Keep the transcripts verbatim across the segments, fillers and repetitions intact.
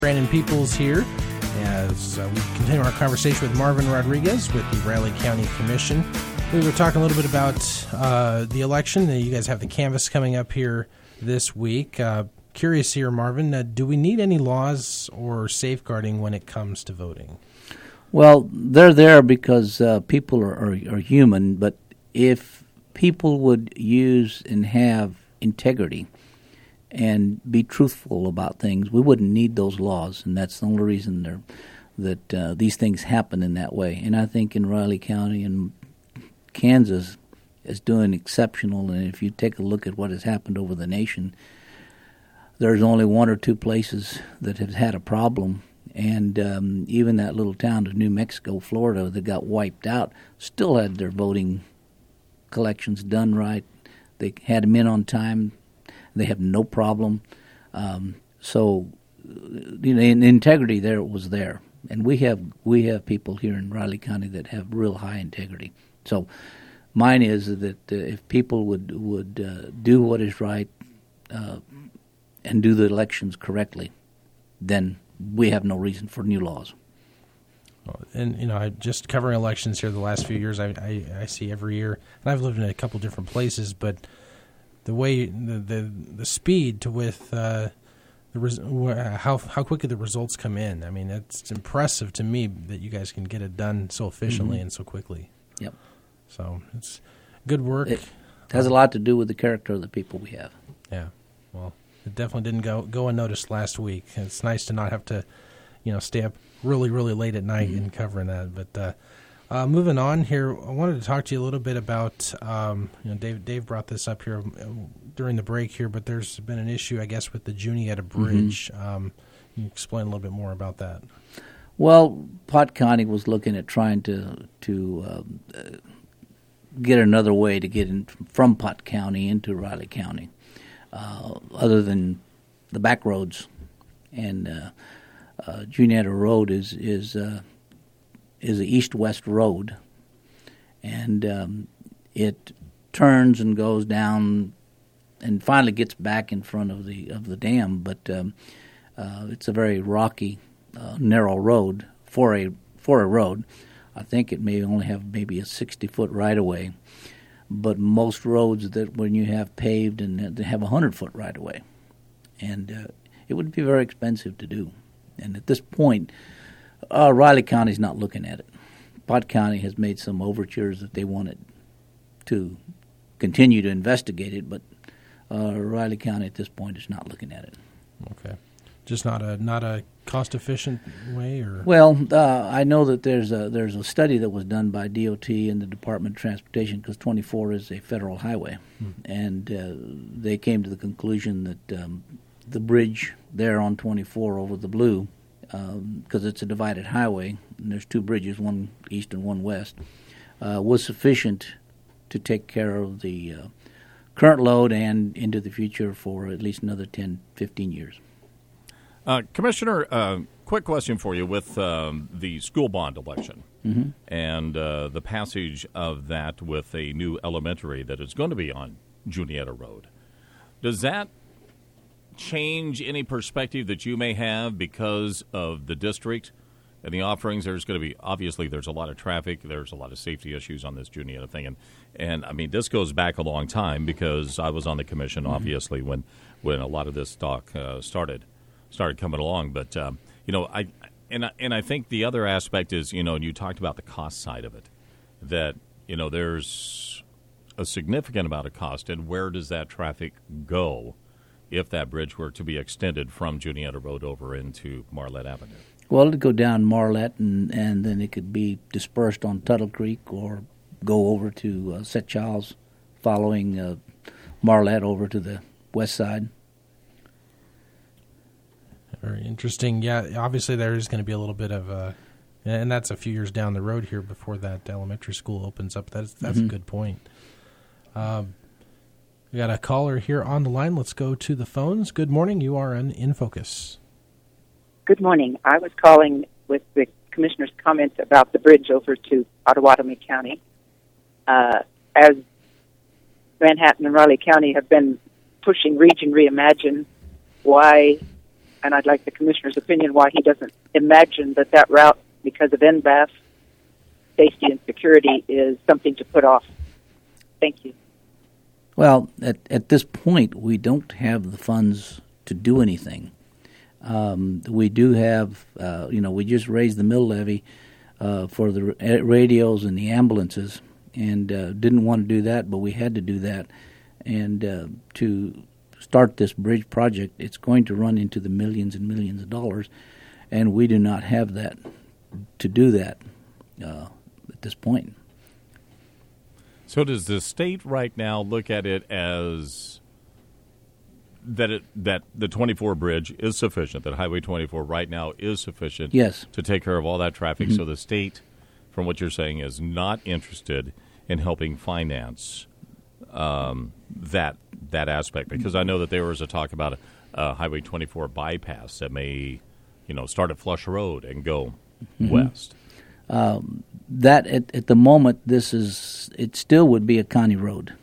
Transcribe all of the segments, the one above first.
Brandon Peoples here as uh, we continue our conversation with Marvin Rodriguez with the Riley County Commission. We were talking a little bit about uh, the election. You guys have the canvass coming up here this week. Uh, curious here, Marvin, uh, do we need any laws or safeguarding when it comes to voting? Well, they're there because uh, people are, are, are human, but if people would use and have integrity and be truthful about things, we wouldn't need those laws, and that's the only reason they're, that uh, these things happen in that way. And I think in Riley County and Kansas is doing exceptional, and if you take a look at what has happened over the nation, there's only one or two places that have had a problem, and um, even that little town of New Mexico, Florida, that got wiped out, still had their voting collections done right. They had them in on time. They have no problem. Um, so, you know, in integrity there was there, and we have we have people here in Riley County that have real high integrity. So, mine is that uh, if people would would uh, do what is right uh, and do the elections correctly, then we have no reason for new laws. And, you know, I just covering elections here the last few years, I, I, I see every year, and I've lived in a couple different places, but the way the the, the speed to with uh, the res- how how quickly the results come in. I mean, it's impressive to me that you guys can get it done so efficiently mm-hmm. and so quickly. Yep. So it's good work. It has a lot to do with the character of the people we have. Yeah. Well, it definitely didn't go go unnoticed last week. It's nice to not have to, you know, stay up really really late at night mm-hmm. and covering that. But uh, uh, moving on here, I wanted to talk to you a little bit about. Um, you know, Dave Dave brought this up here during the break here, but there's been an issue, I guess, with the Juniata Bridge. Mm-hmm. Um, can you explain a little bit more about that? Well, Pot County was looking at trying to to um, uh, get another way to get in from Pot County into Riley County, uh, other than the back roads. And uh, uh, Juniata Road is is uh, is an east-west road, and um, it turns and goes down, and finally gets back in front of the of the dam. But um, uh, it's a very rocky, uh, narrow road for a for a road. I think it may only have maybe a sixty-foot right-of-way, but most roads that when you have paved and they have a hundred-foot right-of-way, and uh, it would be very expensive to do. And at this point, uh, Riley County's not looking at it. Pot County has made some overtures that they wanted to continue to investigate it, but uh, Riley County at this point is not looking at it. Okay. Just not a not a cost-efficient way, or well, uh, I know that there's a there's a study that was done by D O T and the Department of Transportation, because twenty-four is a federal highway, hmm. and uh, they came to the conclusion that um, the bridge there on twenty-four over the Blue, because um, it's a divided highway and there's two bridges, one east and one west, uh, was sufficient to take care of the uh, current load and into the future for at least another ten, fifteen years. Uh, Commissioner, uh, quick question for you with um, the school bond election mm-hmm. and uh, the passage of that with a new elementary that is going to be on Juniata Road. Does that change any perspective that you may have because of the district and the offerings? There's going to be, obviously, there's a lot of traffic. There's a lot of safety issues on this Juniata thing. And, and I mean, this goes back a long time because I was on the commission, mm-hmm. obviously, when, when a lot of this talk uh, started. started coming along. But, um, you know, I and, I and I think the other aspect is, you know, and you talked about the cost side of it, that, you know, there's a significant amount of cost, and where does that traffic go if that bridge were to be extended from Juniata Road over into Marlette Avenue? Well, it'd go down Marlette, and, and then it could be dispersed on Tuttle Creek or go over to uh, Set Childs, following uh, Marlette over to the west side. Very interesting. Yeah, obviously there is going to be a little bit of a, and that's a few years down the road here before that elementary school opens up. That's that's mm-hmm. a good point. Um, we got a caller here on the line. Let's go to the phones. Good morning. You are on In Focus. Good morning. I was calling with the Commissioner's comments about the bridge over to Ottawatomie County. Uh, as Manhattan and Raleigh County have been pushing Region Reimagine, why and I'd like the Commissioner's opinion why he doesn't imagine that that route, because of N B A F, safety and security, is something to put off. Thank you. Well, at, at this point, we don't have the funds to do anything. Um, we do have, uh, you know, we just raised the mill levy uh, for the radios and the ambulances, and uh, didn't want to do that, but we had to do that. And uh, to start this bridge project, it's going to run into the millions and millions of dollars, and we do not have that to do that uh, at this point. So does the state right now look at it as that it that the twenty-four bridge is sufficient, that Highway twenty-four right now is sufficient yes. to take care of all that traffic? Mm-hmm. So the state, from what you're saying, is not interested in helping finance um, that that aspect? Because I know that there was a talk about a, a Highway twenty-four bypass that may, you know, start at Flush Road and go mm-hmm. west. Um, that at, at the moment, this is it still would be a county road,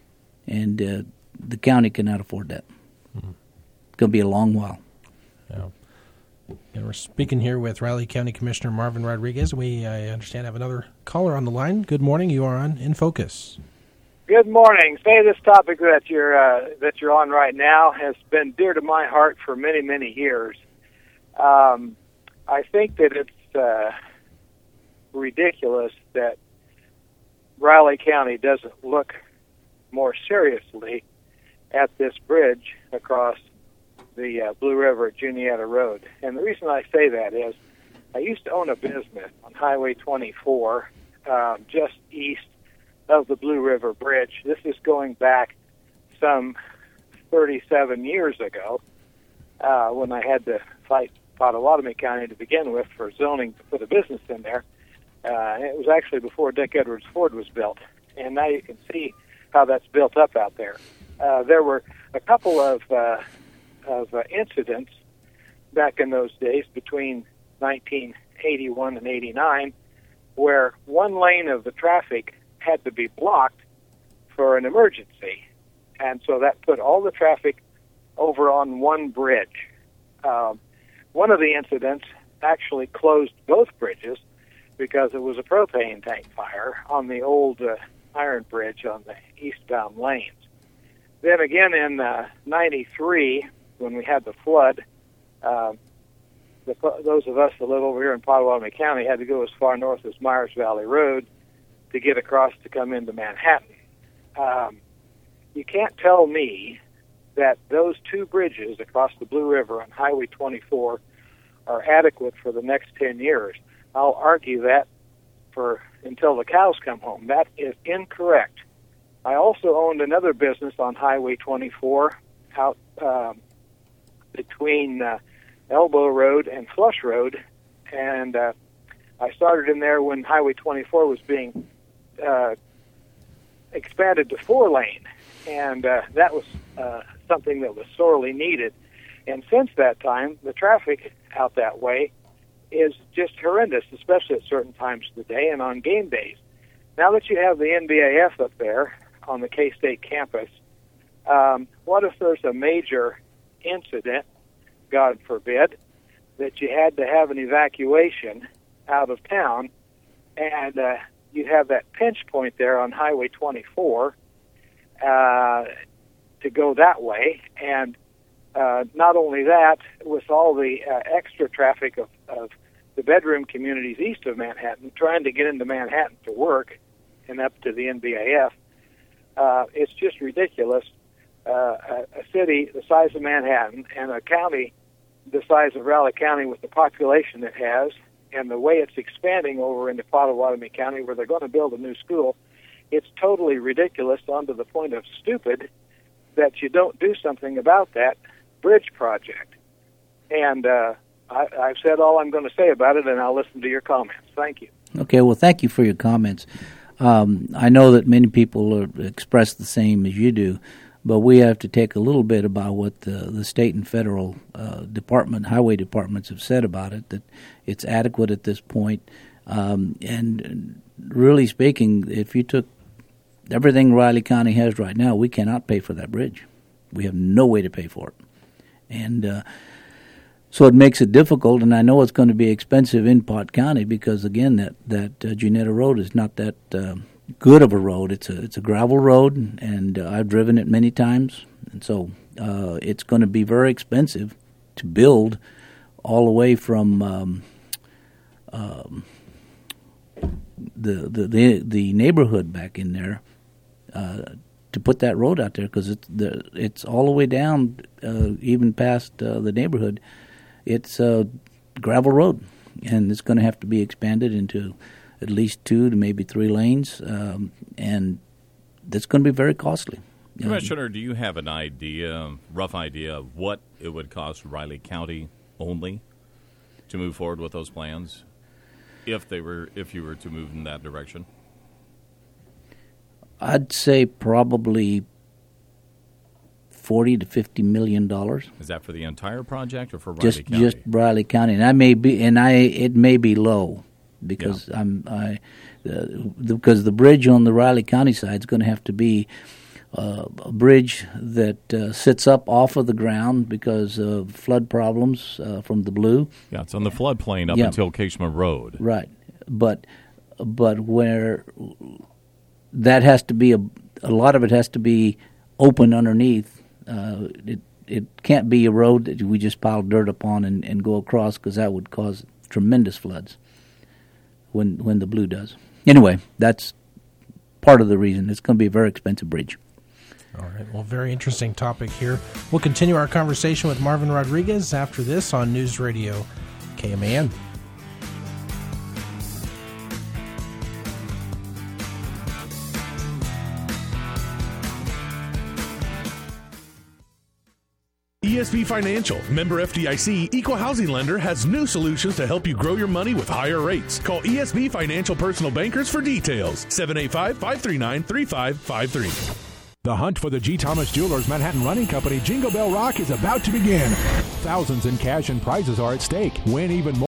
and uh, the county cannot afford that. Mm-hmm. It's going to be a long while. Yeah. And we're speaking here with Riley County Commissioner Marvin Rodriguez. We, I understand, have another caller on the line. Good morning. You are on In Focus. Good morning. Say, this topic that you're uh, that you're on right now has been dear to my heart for many, many years. Um, I think that it's uh, ridiculous that Riley County doesn't look more seriously at this bridge across the uh, Blue River at Juniata Road. And the reason I say that is I used to own a business on Highway twenty-four um, just east of the Blue River Bridge. This is going back some thirty-seven years ago uh, when I had to fight Pottawatomie County to begin with for zoning to put a business in there. Uh, it was actually before Dick Edwards Ford was built, and now you can see how that's built up out there. Uh, there were a couple of uh, of uh, incidents back in those days between nineteen eighty-one and eighty-nine where one lane of the traffic had to be blocked for an emergency, and so that put all the traffic over on one bridge. Um, one of the incidents actually closed both bridges because it was a propane tank fire on the old uh, iron bridge on the eastbound lanes. Then again in uh, ninety-three, when we had the flood, uh, the, those of us that live over here in Pottawatomie County had to go as far north as Myers Valley Road to get across to come into Manhattan. Um, you can't tell me that those two bridges across the Blue River on Highway twenty-four are adequate for the next ten years. I'll argue that for until the cows come home. That is incorrect. I also owned another business on Highway twenty-four out um, between uh, Elbow Road and Flush Road, and uh, I started in there when Highway twenty-four was being uh, expanded to four lane, and uh, that was uh, something that was sorely needed. And since that time, the traffic out that way is just horrendous, especially at certain times of the day and on game days. Now that you have the N B A F up there on the K-State campus, um, what if there's a major incident, God forbid, that you had to have an evacuation out of town, and uh, you have that pinch point there on Highway twenty-four uh, to go that way, and uh, not only that, with all the uh, extra traffic of, of the bedroom communities east of Manhattan trying to get into Manhattan to work and up to the N B A F, uh, it's just ridiculous. Uh, a, a city the size of Manhattan and a county the size of Raleigh County with the population it has and the way it's expanding over into Pottawatomie County where they're going to build a new school, it's totally ridiculous on to the point of stupid that you don't do something about that bridge project. And uh, I, I've said all I'm going to say about it, and I'll listen to your comments. Thank you. Okay, well, thank you for your comments. Um, I know that many people are, express the same as you do, but we have to take a little bit about what the, the state and federal uh, department, highway departments have said about it, that it's adequate at this point. Um, and really speaking, if you took everything Riley County has right now, we cannot pay for that bridge. We have no way to pay for it. And uh, So it makes it difficult, and I know it's going to be expensive in Pot County because, again, that that uh, Junetta Road is not that uh, good of a road. It's a it's a gravel road, and uh, I've driven it many times, and so uh, it's going to be very expensive to build all the way from um, um, the, the the the neighborhood back in there uh, to put that road out there, because it's the it's all the way down, uh, even past uh, the neighborhood. It's a gravel road, and it's going to have to be expanded into at least two to maybe three lanes, um, and that's going to be very costly. Commissioner, do you have an idea, rough idea, of what it would cost Riley County only to move forward with those plans, if they were, if you were to move in that direction? I'd say probably forty to fifty million dollars. Is that for the entire project or for Riley Just County? just Riley County, and I may be, and I it may be low because Yeah. I'm I uh, because the bridge on the Riley County side is going to have to be uh, a bridge that uh, sits up off of the ground because of flood problems uh, from the blue. Yeah, it's on the floodplain up Yeah. until Keshma Road. Right, but but where that has to be a a lot of it has to be open underneath. Uh, it it can't be a road that we just pile dirt upon and, and go across, because that would cause tremendous floods when when the blue does. Anyway, that's part of the reason. It's going to be a very expensive bridge. All right. Well, very interesting topic here. We'll continue our conversation with Marvin Rodriguez after this on News Radio K M A N. E S B Financial, member F D I C, equal housing lender, has new solutions to help you grow your money with higher rates. Call E S B Financial Personal Bankers for details. seven eight five, five three nine, three five five three. The hunt for the G. Thomas Jewelers Manhattan Running Company Jingle Bell Rock is about to begin. Thousands in cash and prizes are at stake. Win even more.